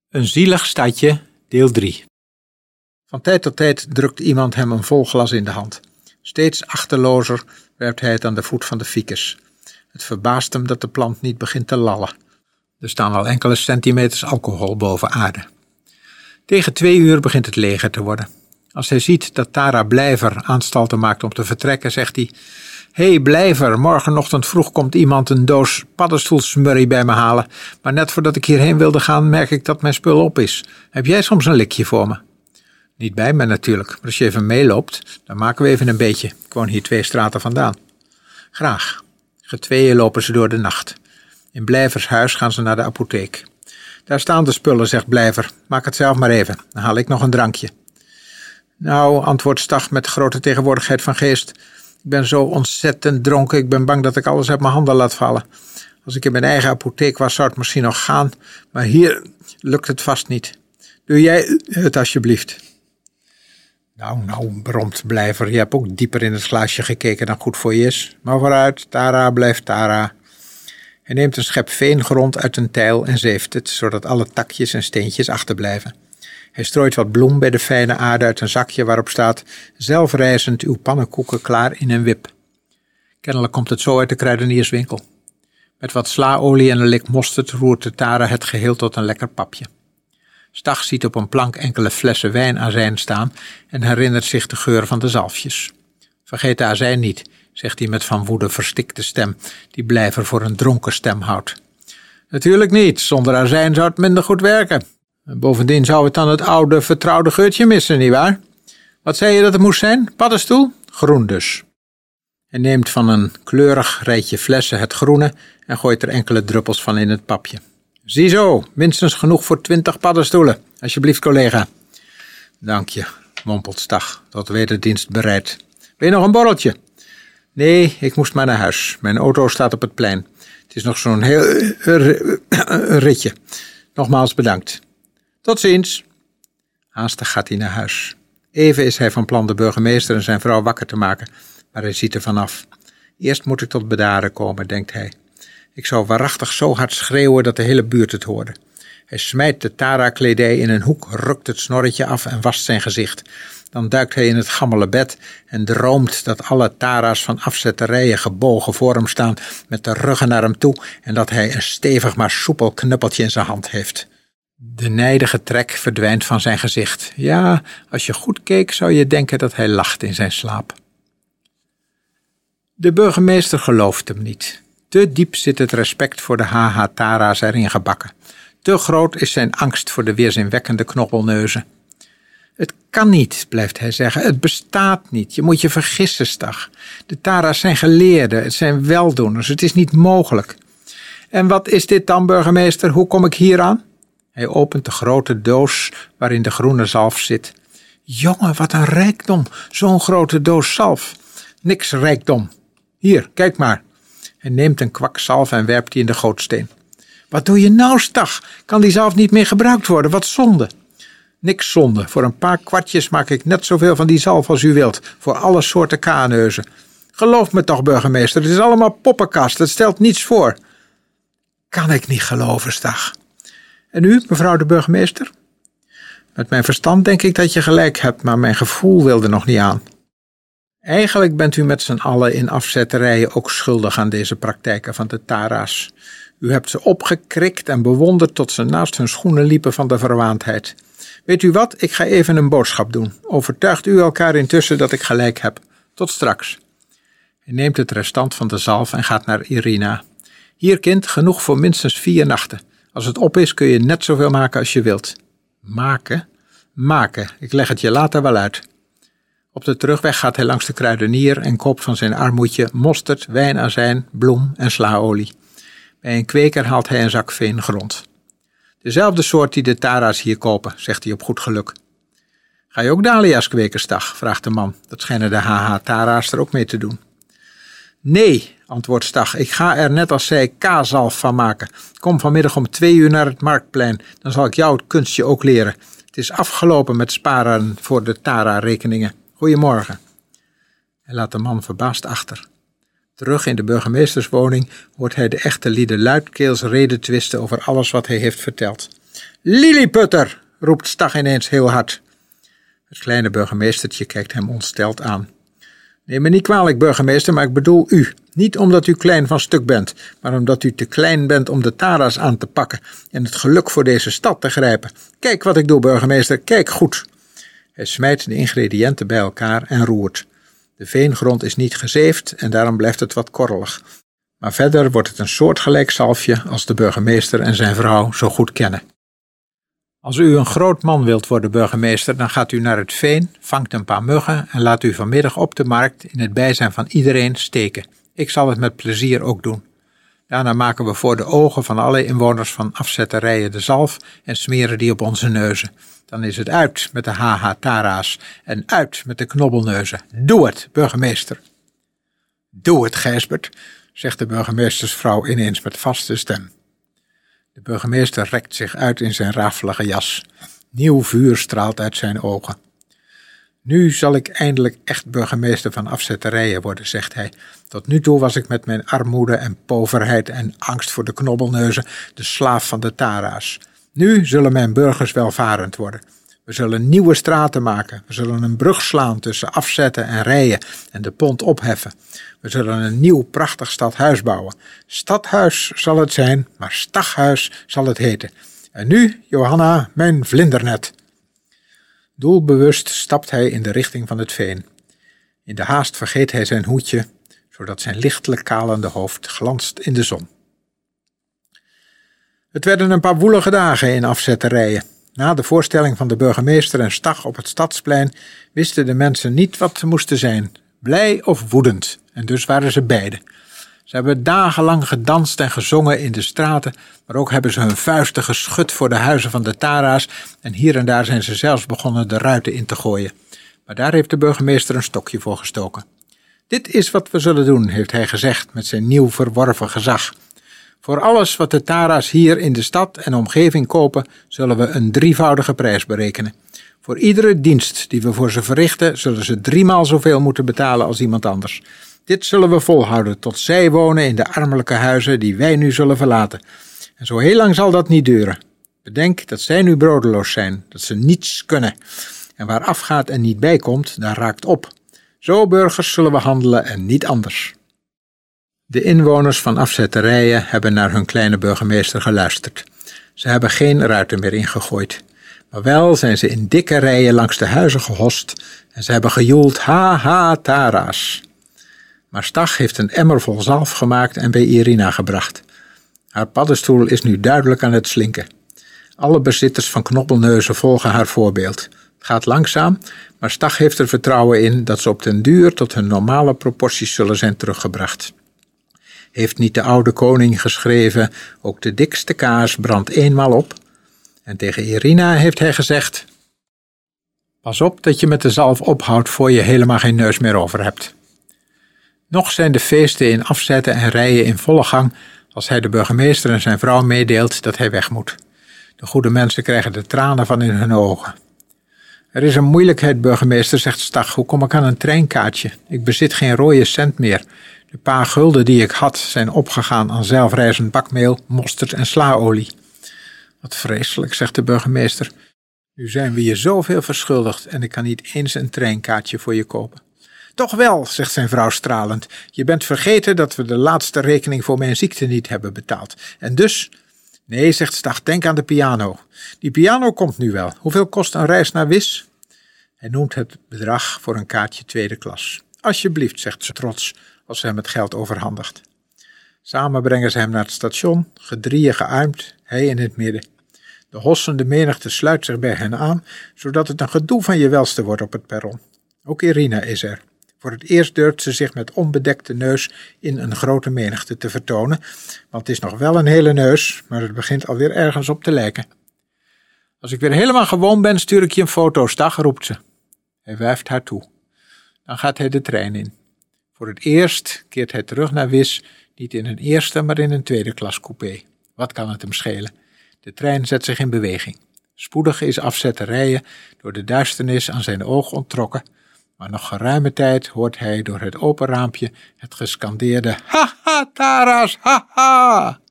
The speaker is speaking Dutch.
Een zielig stadje, deel 3. Van tijd tot tijd drukt iemand hem een vol glas in de hand. Steeds achterlozer werpt hij het aan de voet van de ficus. Het verbaast hem dat de plant niet begint te lallen. Er staan al enkele centimeters alcohol boven aarde. Tegen 2 uur begint het leger te worden. Als hij ziet dat Tara Blijver aanstalten maakt om te vertrekken, zegt hij: "Hé Blijver, morgenochtend vroeg komt iemand een doos paddenstoelsmurrie bij me halen, maar net voordat ik hierheen wilde gaan merk ik dat mijn spul op is. Heb jij soms een likje voor me?" "Niet bij me natuurlijk, maar als je even meeloopt, dan maken we even een beetje. Ik woon hier 2 straten vandaan." "Graag." Getweeën lopen ze door de nacht. In Blijvers huis gaan ze naar de apotheek. "Daar staan de spullen," zegt Blijver. "Maak het zelf maar even, dan haal ik nog een drankje." "Nou," antwoordt Stag met grote tegenwoordigheid van geest, "ik ben zo ontzettend dronken, ik ben bang dat ik alles uit mijn handen laat vallen. Als ik in mijn eigen apotheek was, zou het misschien nog gaan, maar hier lukt het vast niet. Doe jij het alsjeblieft." Nou, bromt Blijver, je hebt ook dieper in het glaasje gekeken dan goed voor je is. Maar vooruit, Tara blijft Tara. Hij neemt een schep veengrond uit een teil en zeeft het, zodat alle takjes en steentjes achterblijven. Hij strooit wat bloem bij de fijne aarde uit een zakje waarop staat: "Zelfrijzend uw pannenkoeken klaar in een wip." Kennelijk komt het zo uit de kruidenierswinkel. Met wat slaolie en een lik mosterd roert de Tara het geheel tot een lekker papje. Stag ziet op een plank enkele flessen wijnazijn staan en herinnert zich de geur van de zalfjes. "Vergeet de azijn niet," zegt hij met van woede verstikte stem, die Blijver voor een dronken stem houdt. "Natuurlijk niet, zonder azijn zou het minder goed werken. Bovendien zou het dan het oude, vertrouwde geurtje missen, nietwaar? Wat zei je dat het moest zijn? Paddenstoel? Groen dus." Hij neemt van een kleurig rijtje flessen het groene en gooit er enkele druppels van in het papje. "Ziezo, minstens genoeg voor 20 paddenstoelen. Alsjeblieft, collega." "Dank je," mompelt Stag, tot wederdienst bereid. "Wil je nog een borreltje?" "Nee, ik moest maar naar huis. Mijn auto staat op het plein. Het is nog zo'n heel ritje. Nogmaals bedankt." "Tot ziens." Haastig gaat hij naar huis. Even is hij van plan de burgemeester en zijn vrouw wakker te maken, maar hij ziet er vanaf. "Eerst moet ik tot bedaren komen," denkt hij. "Ik zou waarachtig zo hard schreeuwen dat de hele buurt het hoorde." Hij smijt de Tara-kledij in een hoek, rukt het snorretje af en wast zijn gezicht. Dan duikt hij in het gammele bed en droomt dat alle Tara's van afzetterijen gebogen voor hem staan met de ruggen naar hem toe en dat hij een stevig maar soepel knuppeltje in zijn hand heeft. De nijdige trek verdwijnt van zijn gezicht. Ja, als je goed keek zou je denken dat hij lacht in zijn slaap. De burgemeester gelooft hem niet. Te diep zit het respect voor de Tara's erin gebakken. Te groot is zijn angst voor de weerzinwekkende knobbelneuzen. "Het kan niet," blijft hij zeggen. "Het bestaat niet. Je moet je vergissen, Stag. De Tara's zijn geleerden, het zijn weldoeners. Het is niet mogelijk." "En wat is dit dan, burgemeester? Hoe kom ik hier aan?" Hij opent de grote doos waarin de groene zalf zit. "Jongen, wat een rijkdom, zo'n grote doos zalf." "Niks rijkdom. Hier, kijk maar." Hij neemt een kwak zalf en werpt die in de gootsteen. "Wat doe je nou, Stag? Kan die zalf niet meer gebruikt worden? Wat zonde." "Niks zonde. Voor een paar kwartjes maak ik net zoveel van die zalf als u wilt. Voor alle soorten kaaneuzen. Geloof me toch, burgemeester, het is allemaal poppenkast. Het stelt niets voor." "Kan ik niet geloven, Stag." "En u, mevrouw de burgemeester?" "Met mijn verstand denk ik dat je gelijk hebt, maar mijn gevoel wilde nog niet aan." Eigenlijk bent u met z'n allen in afzetterijen ook schuldig aan deze praktijken van de Tara's. U hebt ze opgekrikt en bewonderd tot ze naast hun schoenen liepen van de verwaandheid. Weet u wat, ik ga even een boodschap doen. Overtuigt u elkaar intussen dat ik gelijk heb. Tot straks." Hij neemt het restant van de zalf en gaat naar Irina. "Hier, kind, genoeg voor minstens 4 nachten. Als het op is kun je net zoveel maken als je wilt." "Maken? Maken. Ik leg het je later wel uit." Op de terugweg gaat hij langs de kruidenier en koopt van zijn armoedje mosterd, wijnazijn, bloem en slaolie. Bij een kweker haalt hij een zak veengrond. "Dezelfde soort die de Tara's hier kopen," zegt hij op goed geluk. "Ga je ook dahlia's kweken, Stag?" vraagt de man. Dat schijnen de Tara's er ook mee te doen. "Nee," antwoordt Stag, "ik ga er net als zij kazalf van maken. Kom vanmiddag om 2 uur naar het marktplein, dan zal ik jou het kunstje ook leren. Het is afgelopen met sparen voor de Tara-rekeningen. Goedemorgen." Hij laat de man verbaasd achter. Terug in de burgemeesterswoning hoort hij de echte lieden luidkeels redetwisten over alles wat hij heeft verteld. Lilliputter, roept Stach ineens heel hard. Het kleine burgemeestertje kijkt hem ontsteld aan. Neem me niet kwalijk, burgemeester, maar ik bedoel u. Niet omdat u klein van stuk bent, maar omdat u te klein bent om de Tara's aan te pakken en het geluk voor deze stad te grijpen. Kijk wat ik doe, burgemeester, kijk goed. Hij smijt de ingrediënten bij elkaar en roert. De veengrond is niet gezeefd en daarom blijft het wat korrelig. Maar verder wordt het een soortgelijk zalfje als de burgemeester en zijn vrouw zo goed kennen. Als u een groot man wilt worden, burgemeester, dan gaat u naar het veen, vangt een paar muggen en laat u vanmiddag op de markt in het bijzijn van iedereen steken. Ik zal het met plezier ook doen. Daarna maken we voor de ogen van alle inwoners van afzetterijen de zalf en smeren die op onze neuzen. Dan is het uit met de Tara's en uit met de knobbelneuzen. Doe het, burgemeester. Doe het, Gijsbert, zegt de burgemeestersvrouw ineens met vaste stem. De burgemeester rekt zich uit in zijn rafelige jas. Nieuw vuur straalt uit zijn ogen. Nu zal ik eindelijk echt burgemeester van afzetterijen worden, zegt hij. Tot nu toe was ik met mijn armoede en poverheid en angst voor de knobbelneuzen de slaaf van de Tara's. Nu zullen mijn burgers welvarend worden. We zullen nieuwe straten maken. We zullen een brug slaan tussen afzetten en rijen en de pont opheffen. We zullen een nieuw prachtig stadhuis bouwen. Stadhuis zal het zijn, maar Stachhuis zal het heten. En nu, Johanna, mijn vlindernet. Doelbewust stapt hij in de richting van het veen. In de haast vergeet hij zijn hoedje, zodat zijn lichtelijk kalende hoofd glanst in de zon. Het werden een paar woelige dagen in afzetterijen. Na de voorstelling van de burgemeester en Stach op het Stadsplein wisten de mensen niet wat ze moesten zijn, blij of woedend, en dus waren ze beide. Ze hebben dagenlang gedanst en gezongen in de straten, maar ook hebben ze hun vuisten geschud voor de huizen van de Tara's en hier en daar zijn ze zelfs begonnen de ruiten in te gooien. Maar daar heeft de burgemeester een stokje voor gestoken. Dit is wat we zullen doen, heeft hij gezegd met zijn nieuw verworven gezag. Voor alles wat de Tara's hier in de stad en omgeving kopen, zullen we een drievoudige prijs berekenen. Voor iedere dienst die we voor ze verrichten, zullen ze 3 maal zoveel moeten betalen als iemand anders. Dit zullen we volhouden tot zij wonen in de armelijke huizen die wij nu zullen verlaten. En zo heel lang zal dat niet duren. Bedenk dat zij nu broodeloos zijn, dat ze niets kunnen. En waar afgaat en niet bijkomt, daar raakt op. Zo, burgers, zullen we handelen en niet anders. De inwoners van afzetterijen hebben naar hun kleine burgemeester geluisterd. Ze hebben geen ruiten meer ingegooid. Maar wel zijn ze in dikke rijen langs de huizen gehost en ze hebben gejoeld ha Tara's. Maar Stach heeft een emmer vol zalf gemaakt en bij Irina gebracht. Haar paddenstoel is nu duidelijk aan het slinken. Alle bezitters van knobbelneuzen volgen haar voorbeeld. Het gaat langzaam, maar Stach heeft er vertrouwen in dat ze op den duur tot hun normale proporties zullen zijn teruggebracht. Heeft niet de oude koning geschreven, ook de dikste kaas brandt eenmaal op? En tegen Irina heeft hij gezegd: pas op dat je met de zalf ophoudt voor je helemaal geen neus meer over hebt. Nog zijn de feesten in afzetten en rijen in volle gang als hij de burgemeester en zijn vrouw meedeelt dat hij weg moet. De goede mensen krijgen de tranen van in hun ogen. Er is een moeilijkheid, burgemeester, zegt Stach. Hoe kom ik aan een treinkaartje? Ik bezit geen rode cent meer. De paar gulden die ik had zijn opgegaan aan zelfrijzend bakmeel, mosterd en slaolie. Wat vreselijk, zegt de burgemeester. Nu zijn we je zoveel verschuldigd en ik kan niet eens een treinkaartje voor je kopen. Toch wel, zegt zijn vrouw stralend. Je bent vergeten dat we de laatste rekening voor mijn ziekte niet hebben betaald. En dus... Nee, zegt Stach, denk aan de piano. Die piano komt nu wel. Hoeveel kost een reis naar Wisch? Hij noemt het bedrag voor een kaartje tweede klas. Alsjeblieft, zegt ze trots, als ze hem het geld overhandigt. Samen brengen ze hem naar het station, gedrieën gearmd, hij in het midden. De hossende menigte sluit zich bij hen aan, zodat het een gedoe van je welste wordt op het perron. Ook Irina is er. Voor het eerst durft ze zich met onbedekte neus in een grote menigte te vertonen, want het is nog wel een hele neus, maar het begint alweer ergens op te lijken. Als ik weer helemaal gewoon ben, stuur ik je een foto, Stach, roept ze. Hij wuift haar toe. Dan gaat hij de trein in. Voor het eerst keert hij terug naar Wisch, niet in een eerste, maar in een tweede klas coupé. Wat kan het hem schelen? De trein zet zich in beweging. Spoedig is afzetterijen door de duisternis aan zijn oog onttrokken, maar nog geruime tijd hoort hij door het open raampje het gescandeerde ha Tara's, ha!